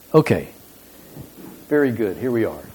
Okay. Very good. Here we are.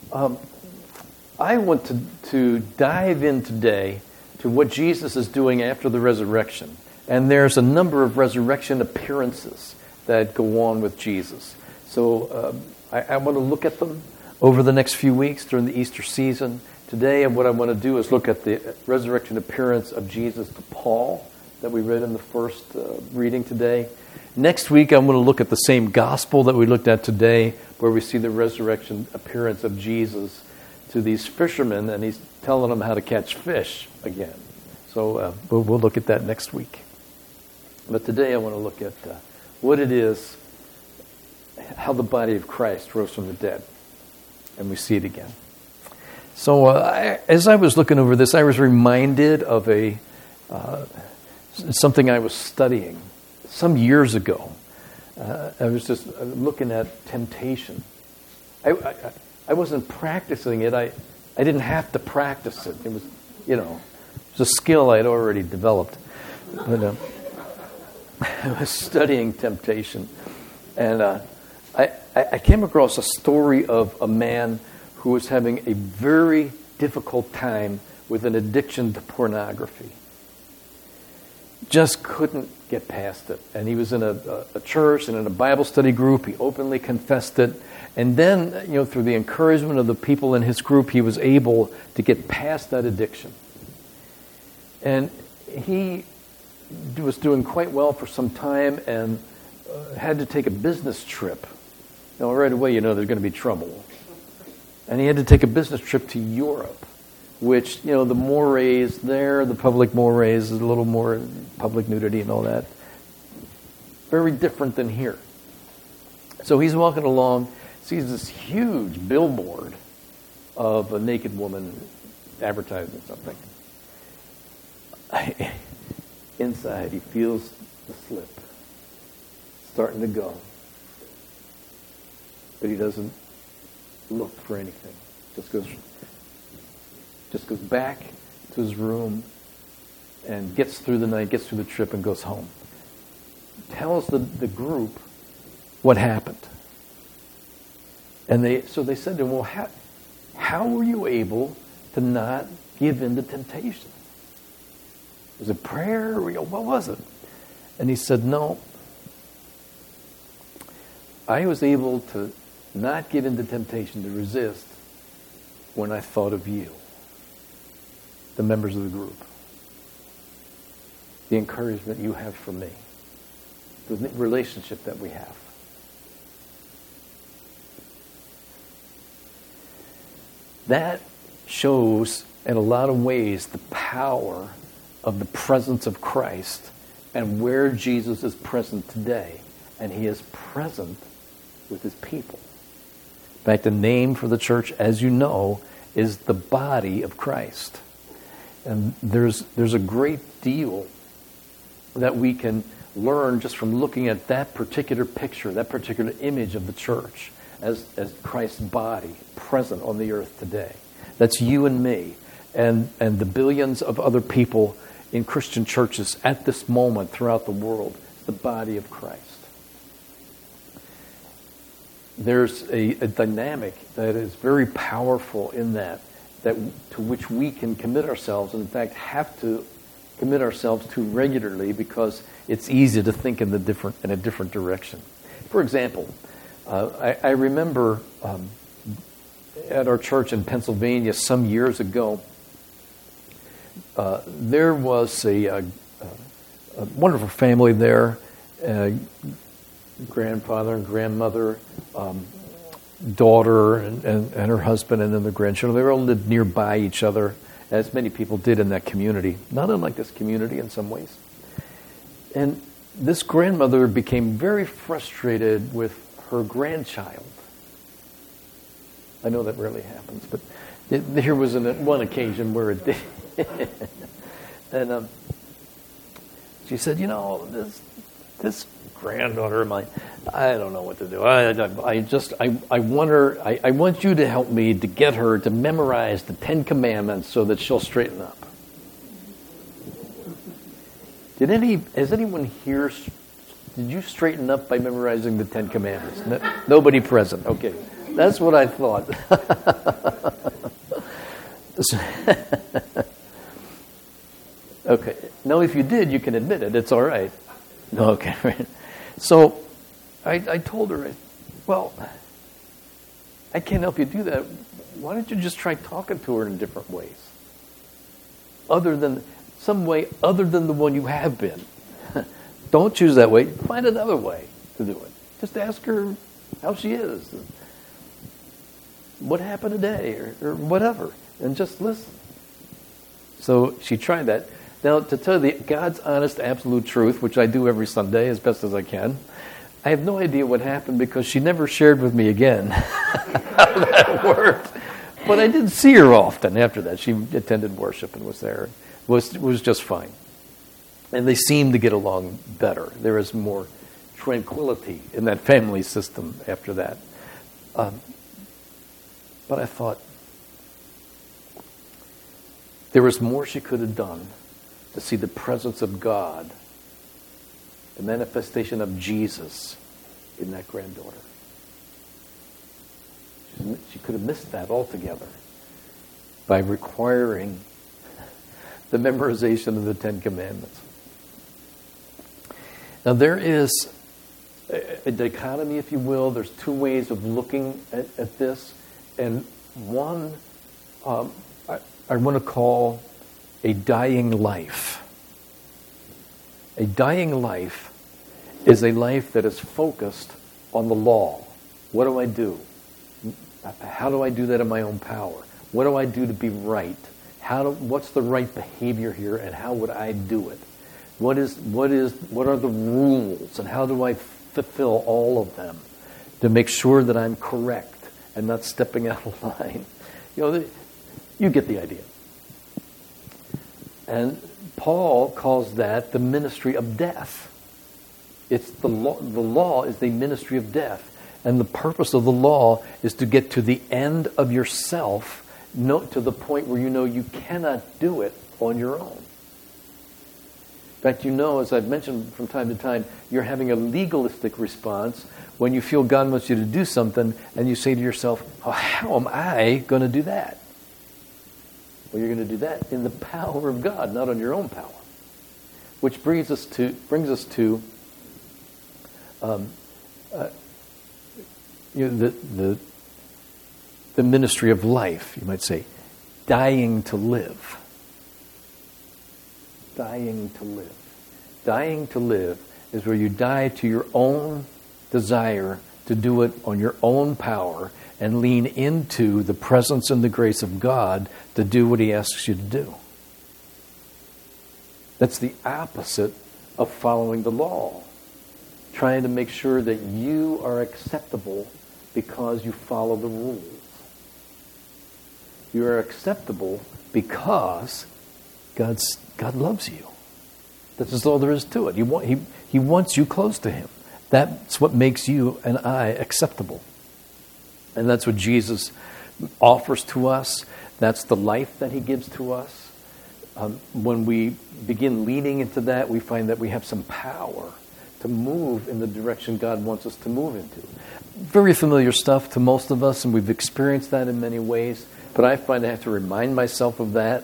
I want to dive in today to what Jesus is doing after the resurrection. And there's a number of resurrection appearances that go on with Jesus. So I want to look at them over the next few weeks during the Easter season. Today, what I want to do is look at the resurrection appearance of Jesus to Paul that we read in the first reading today. Next week, I'm going to look at the same gospel that we looked at today, where we see the resurrection appearance of Jesus to these fishermen, and he's telling them how to catch fish again. So we'll look at that next week. But today I want to look at what it is, how the body of Christ rose from the dead, and we see it again. So as I was looking over this, I was reminded of something I was studying some years ago. I was just looking at temptation. I wasn't practicing it. I didn't have to practice it. It was, it was a skill I had already developed. But I was studying temptation, and I came across a story of a man who was having a very difficult time with an addiction to pornography. Just couldn't get past it. And he was in a church and in a Bible study group. He openly confessed it. And then, through the encouragement of the people in his group, he was able to get past that addiction. And he was doing quite well for some time and had to take a business trip. Now, right away, there's going to be trouble. And he had to take a business trip to Europe, which, the mores there, the public mores, is a little more public nudity and all that. Very different than here. So he's walking along, sees this huge billboard of a naked woman advertising something. Inside, he feels the slip starting to go. But he doesn't look for anything. Just goes back to his room and gets through the night, gets through the trip, and goes home. Tells the group what happened. And they said to him, well, how were you able to not give in to temptation? Was it prayer? What was it? And he said, no. I was able to not give in to temptation, to resist, when I thought of you, the members of the group, the encouragement you have for me, the relationship that we have. That shows, in a lot of ways, the power of the presence of Christ and where Jesus is present today. And he is present with his people. In fact, the name for the church, as you know, is the body of Christ. And there's a great deal that we can learn just from looking at that particular picture, that particular image of the church as Christ's body present on the earth today. That's you and me and the billions of other people in Christian churches at this moment throughout the world. It's the body of Christ. There's a dynamic that is very powerful in that to which we can commit ourselves, and in fact have to commit ourselves to regularly, because it's easy to think in a different direction. For example, I remember at our church in Pennsylvania some years ago, there was a wonderful family there, grandfather and grandmother, daughter and her husband, and then the grandchildren. They all lived nearby each other, as many people did in that community, not unlike this community in some ways. And this grandmother became very frustrated with her grandchild. I know that rarely happens, but here was one occasion where it did. And she said, this granddaughter of mine, I don't know what to do. I want you to help me to get her to memorize the 10 Commandments so that she'll straighten up. Has anyone here did you straighten up by memorizing the Ten Commandments? Nobody present. Okay. That's what I thought. Okay. Now, if you did, you can admit it. It's all right. No, okay. Right. So I told her, well, I can't help you do that. Why don't you just try talking to her in different ways? Some way other than the one you have been. Don't choose that way. Find another way to do it. Just ask her how she is. What happened today or whatever. And just listen. So she tried that. Now, to tell you God's honest, absolute truth, which I do every Sunday as best as I can, I have no idea what happened because she never shared with me again how that worked. But I didn't see her often after that. She attended worship and was there. It was just fine. And they seemed to get along better. There was more tranquility in that family system after that. But I thought there was more she could have done to see the presence of God, the manifestation of Jesus in that granddaughter. She could have missed that altogether by requiring the memorization of the Ten Commandments. Now there is a dichotomy, if you will. There's two ways of looking at this. And one I want to call a dying life. A dying life is a life that is focused on the law. What do I do? How do I do that in my own power? What do I do to be right? What's the right behavior here, and how would I do it? What are the rules, and how do I fulfill all of them to make sure that I'm correct and not stepping out of line? You get the idea. And Paul calls that the ministry of death. It's the law. The law is the ministry of death. And the purpose of the law is to get to the end of yourself, to the point where you know you cannot do it on your own. In fact, as I've mentioned from time to time, you're having a legalistic response when you feel God wants you to do something, and you say to yourself, oh, how am I going to do that? Well, you're going to do that in the power of God, not on your own power. Which brings us to the ministry of life, you might say, dying to live. Dying to live. Dying to live is where you die to your own desire to do it on your own power and lean into the presence and the grace of God to do what He asks you to do. That's the opposite of following the law. Trying to make sure that you are acceptable because you follow the rules. You are acceptable because God loves you. That's all there is to it. He wants you close to Him. That's what makes you and I acceptable. And that's what Jesus offers to us. That's the life that He gives to us. When we begin leaning into that, we find that we have some power to move in the direction God wants us to move into. Very familiar stuff to most of us, and we've experienced that in many ways. But I find I have to remind myself of that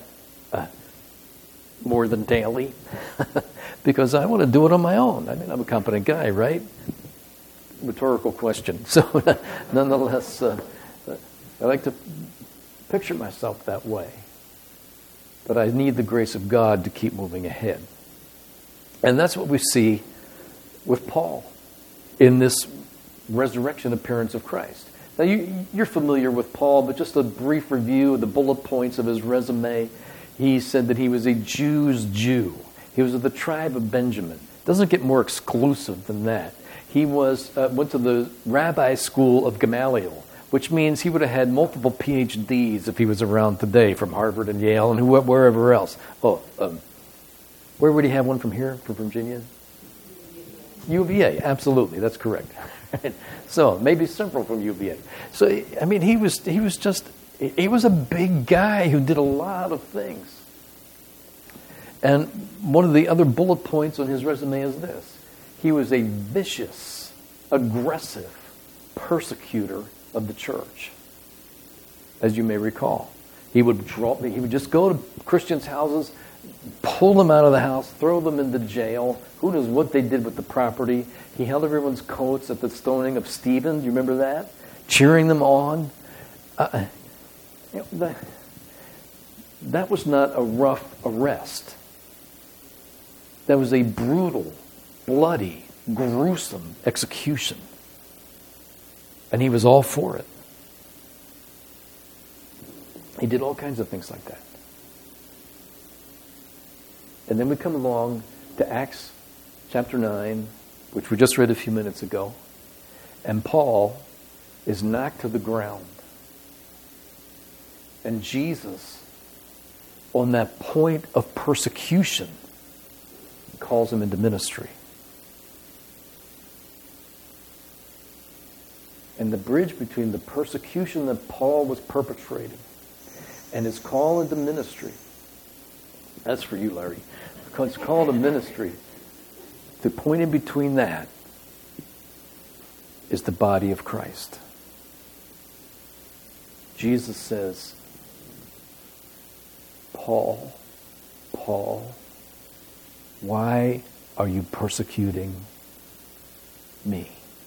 more than daily because I want to do it on my own. I mean, I'm a competent guy, right? Rhetorical question. So nonetheless, I like to picture myself that way. But I need the grace of God to keep moving ahead. And that's what we see with Paul in this resurrection appearance of Christ. Now, you're familiar with Paul, but just a brief review of the bullet points of his resume. He said that he was a Jew's Jew. He was of the tribe of Benjamin. Doesn't get more exclusive than that. He went to the rabbi school of Gamaliel, which means he would have had multiple PhDs if he was around today from Harvard and Yale and wherever else. Where would he have one from here, from Virginia? UVA, absolutely, that's correct. So maybe several from UVA. So I mean, he was a big guy who did a lot of things. And one of the other bullet points on his resume is this: He was a vicious, aggressive persecutor of the church, as you may recall. He would just go to Christians' houses, pull them out of the house, throw them into jail. Who knows what they did with the property? He held everyone's coats at the stoning of Stephen. Do you remember that? Cheering them on. That was not a rough arrest. That was a brutal, bloody, gruesome execution. And he was all for it. He did all kinds of things like that. And then we come along to Acts chapter 9, which we just read a few minutes ago. And Paul is knocked to the ground. And Jesus, on that point of persecution, calls him into ministry. And the bridge between the persecution that Paul was perpetrating and his call into ministry, that's for you, Larry. It's called a ministry. The point in between that is the body of Christ. Jesus says, Paul, why are you persecuting me?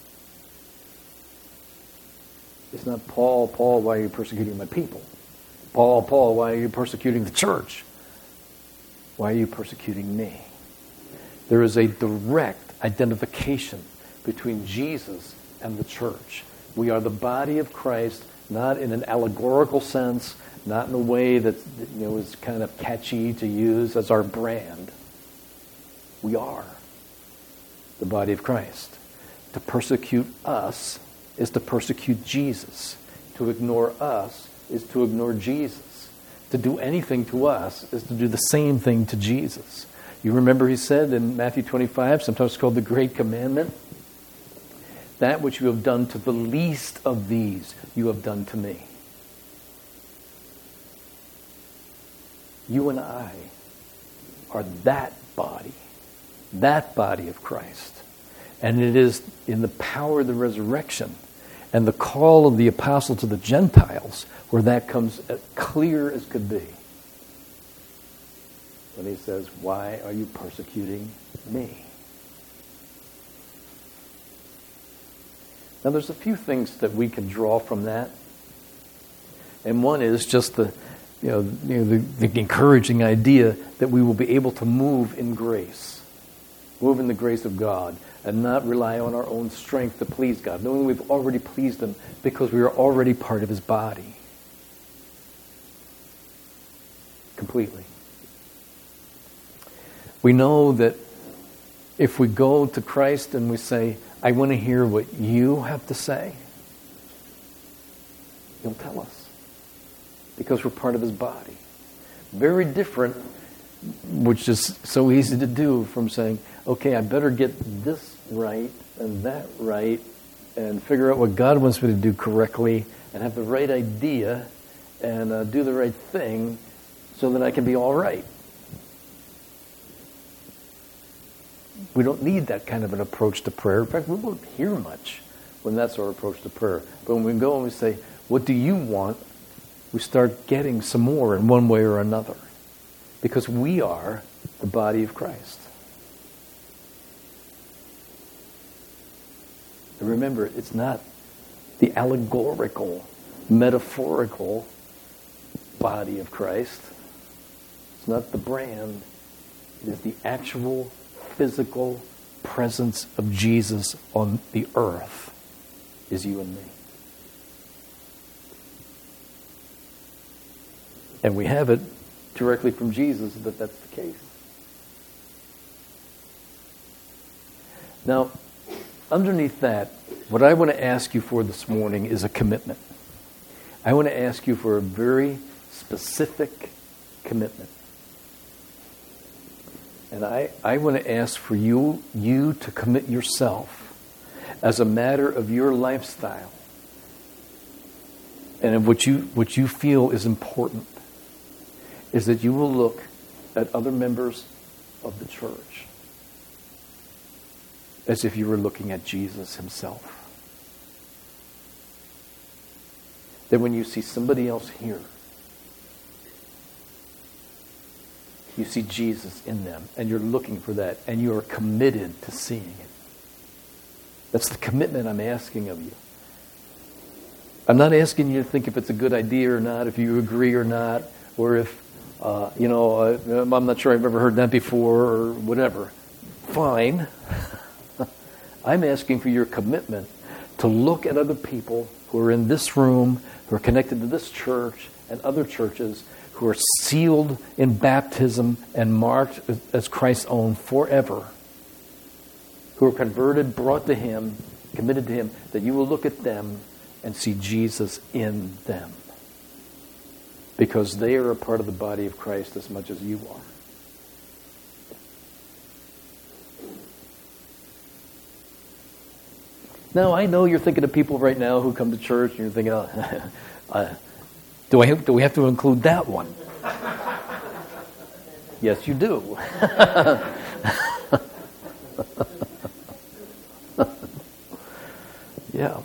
It's not, Paul, why are you persecuting my people? Paul, why are you persecuting the church? Why are you persecuting me? There is a direct identification between Jesus and the church. We are the body of Christ, not in an allegorical sense, not in a way that is kind of catchy to use as our brand. We are the body of Christ. To persecute us is to persecute Jesus. To ignore us is to ignore Jesus. To do anything to us is to do the same thing to Jesus. You remember he said in Matthew 25, sometimes called the Great Commandment, that which you have done to the least of these, you have done to me. You and I are that body of Christ. And it is in the power of the resurrection and the call of the apostle to the Gentiles where that comes as clear as could be. When he says, why are you persecuting me? Now there's a few things that we can draw from that. And one is just the encouraging idea that we will be able to move in grace. Move in the grace of God and not rely on our own strength to please God, knowing we've already pleased Him because we are already part of His body. Completely. We know that if we go to Christ and we say, I want to hear what you have to say, He'll tell us. Because we're part of His body. Very different, which is so easy to do, from saying, okay, I better get this right and that right and figure out what God wants me to do correctly and have the right idea and do the right thing so that I can be all right. We don't need that kind of an approach to prayer. In fact, we won't hear much when that's our approach to prayer. But when we go and we say, what do you want? We start getting some more in one way or another. Because we are the body of Christ. And remember, it's not the allegorical, metaphorical body of Christ. It's not the brand. It is the actual physical presence of Jesus on the earth is you and me. And we have it directly from Jesus that that's the case. Now, underneath that, what I want to ask you for this morning is a commitment. I want to ask you for a very specific commitment. And I want to ask for you to commit yourself as a matter of your lifestyle and of what you feel is important, is that you will look at other members of the church as if you were looking at Jesus himself. That when you see somebody else here, you see Jesus in them, and you're looking for that, and you are committed to seeing it. That's the commitment I'm asking of you. I'm not asking you to think if it's a good idea or not, if you agree or not, or if, I'm not sure I've ever heard that before, or whatever. Fine. I'm asking for your commitment to look at other people who are in this room, who are connected to this church and other churches, who are sealed in baptism and marked as Christ's own forever, who are converted, brought to Him, committed to Him, that you will look at them and see Jesus in them. Because they are a part of the body of Christ as much as you are. Now, I know you're thinking of people right now who come to church, and you're thinking, do we have to include that one? Yes, you do. Yeah.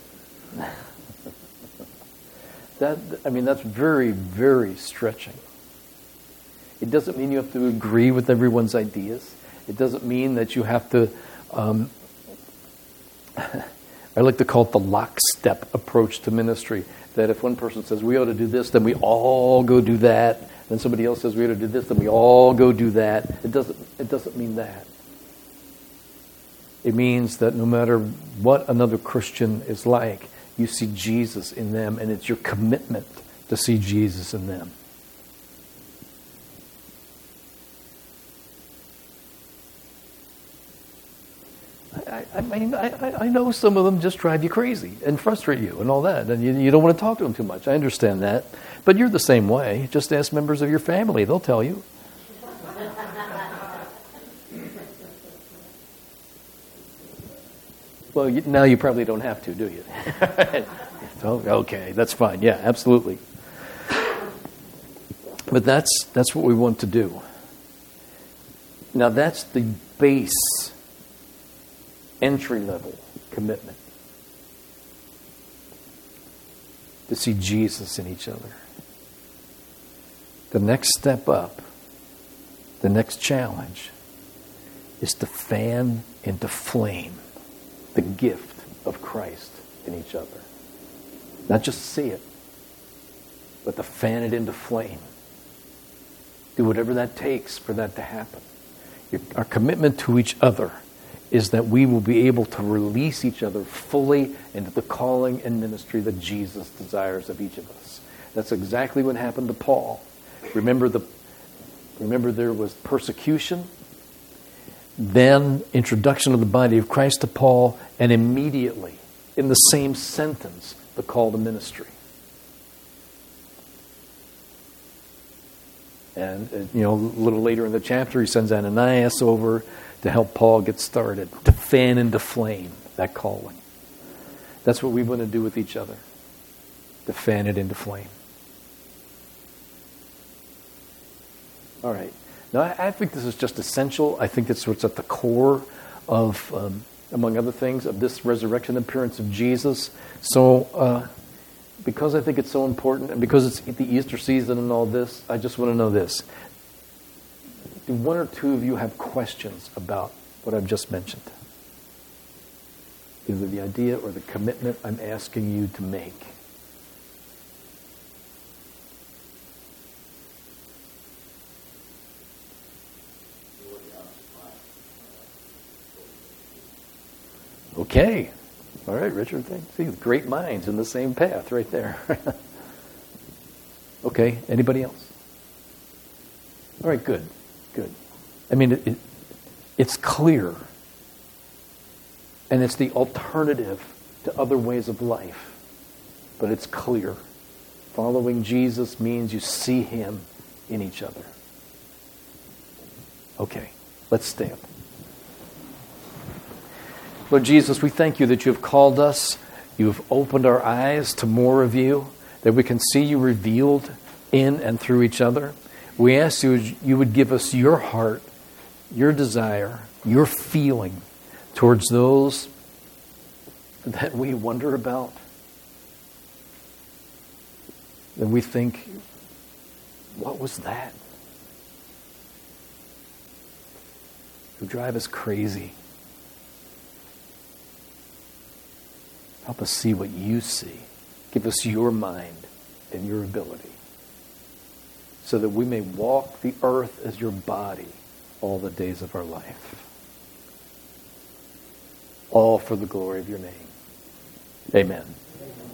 That's very, very stretching. It doesn't mean you have to agree with everyone's ideas. It doesn't mean that you have to, I like to call it the lockstep approach to ministry. That if one person says we ought to do this, then we all go do that. Then somebody else says we ought to do this, then we all go do that. It doesn't mean that. It means that no matter what another Christian is like, you see Jesus in them, and it's your commitment to see Jesus in them. I know some of them just drive you crazy and frustrate you and all that, and you don't want to talk to them too much. I understand that. But you're the same way. Just ask members of your family. They'll tell you. Well, now you probably don't have to, do you? Okay, that's fine. Yeah, absolutely. But that's what we want to do. Now that's the base entry-level commitment. To see Jesus in each other. The next step up, the next challenge, is to fan into flame the gift of Christ in each other. Not just see it, but to fan it into flame. Do whatever that takes for that to happen. Our commitment to each other is that we will be able to release each other fully into the calling and ministry that Jesus desires of each of us. That's exactly what happened to Paul. Remember there was persecution, then introduction of the body of Christ to Paul, and immediately, in the same sentence, the call to ministry. And a little later in the chapter, he sends Ananias over to help Paul get started, to fan into flame that calling. That's what we want to do with each other, to fan it into flame. All right. Now, I think this is just essential. I think that's what's at the core of, among other things, of this resurrection appearance of Jesus. So, because I think it's so important, and because it's the Easter season and all this, I just want to know this. Do one or two of you have questions about what I've just mentioned? Either the idea or the commitment I'm asking you to make. Okay. All right, Richard. See, great minds in the same path right there. Okay. Anybody else? All right, good. I mean, it's clear. And it's the alternative to other ways of life. But it's clear. Following Jesus means you see Him in each other. Okay, let's stand. Lord Jesus, we thank you that you have called us. You have opened our eyes to more of you, that we can see you revealed in and through each other. We ask you would give us your heart, your desire, your feeling, towards those that we wonder about, that we think, what was that? Who drive us crazy. Help us see what you see. Give us your mind and your ability, so that we may walk the earth as your body all the days of our life. All for the glory of your name. Amen.